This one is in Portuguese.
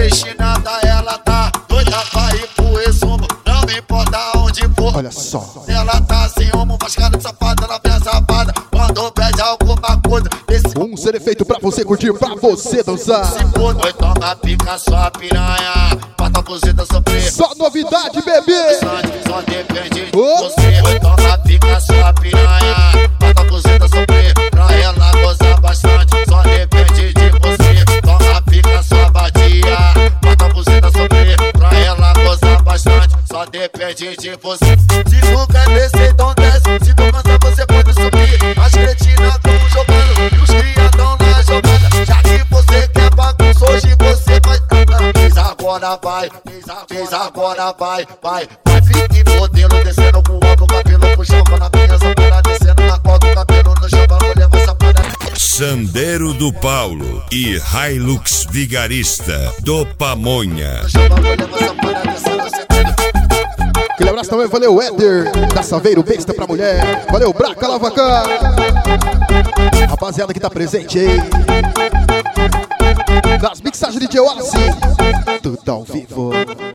destinada, ela tá doida pra ir pro resumo. Não me importa onde for. Olha só. Ela tá sem rumo, faz cara de safada, ela vem safada. Quando pede alguma coisa, esse Um ser feito pra você curtir, pra você dançar. se foda. Oi, toma pica, só piranha. Bota a buzeta sofrer. Só novidade, bebê. Só depende de Oh. você. Oi, toma pica, só piranha. Bota a buzeta sofrer. Pra ela gozar bastante. Só depende de você. Toma pica, só batia. Bota a buzeta sofrer. Pra ela gozar bastante. Só depende de você. Se tu quer descer, então desce. Se tu cansar, você pode subir. As cretinas tão jogando e os criadão na jogada. Já que você quer bagunça, hoje você vai. Fez agora, vai. Fez agora, vai. Vai fique modelo descendo com o ombro, cabelo pro chão. Na minha zampara descendo na corda, o cabelo no chão. Vamos levar essa parada. Sandeiro do Paulo e Hilux Vigarista do Pamonha. Vamos levar essa parada descendo, sentando. Aquele abraço também, valeu Éder, da Saveiro Besta pra mulher. Valeu Braca Lavacá. Rapaziada que tá presente aí. Das mixagens de Joassi. Tudo ao vivo.